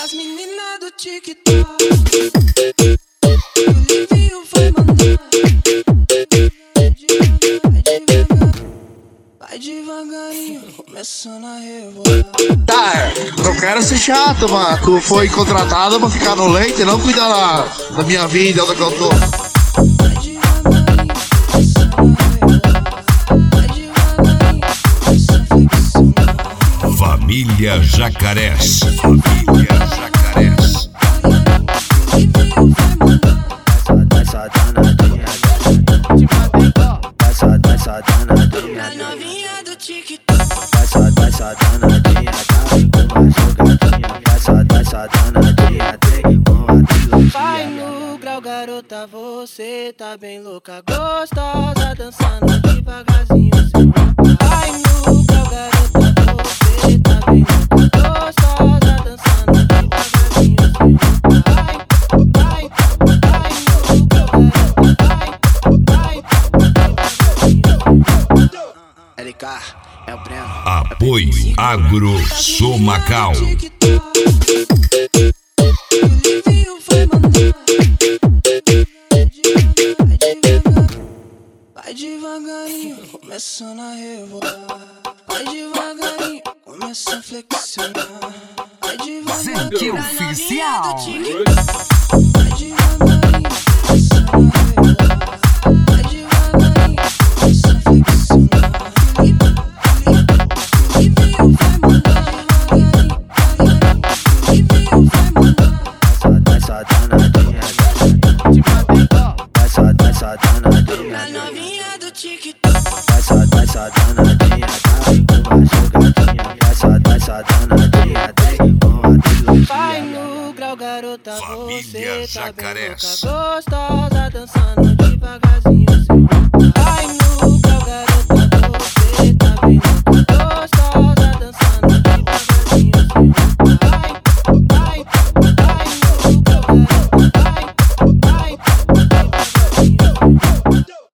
As meninas do TikTok, o Livinho vai mandar. Vai devagarinho, começando a rebolar. Tá, eu quero ser chato, mano. Tu foi contratado pra ficar no leite e não cuidar da minha vida, onde que eu tô. Vai devagarinho, começando a rebolar. Vai devagarinho, começando a flexionar. Família Jacarés. Família Jacarés. A novinha do TikTok. Vai no grau, garota, você tá bem louca, gostosa, dançando devagarzinho sem roupa. Vai no grau, garota, você tá bem louca, gostosa, dançando devagarzinho sem roupa. Vai, vai no grau, garota, vai, LK, é o Breno. Apoio Agro Somacau. Vai devagarinho, começando a rebolar. Vai devagarinho, começa a flexionar. Vai devagarinho, Oficial. vai devagarinho, começando a rebolar. Vai devagarinho, começa a flexionar. Livinho vai mandar. Livinho vai mandar. A novinha do TikTok. Vai no grau, garota, Família você tá bem Jacarés. louca, gostosa,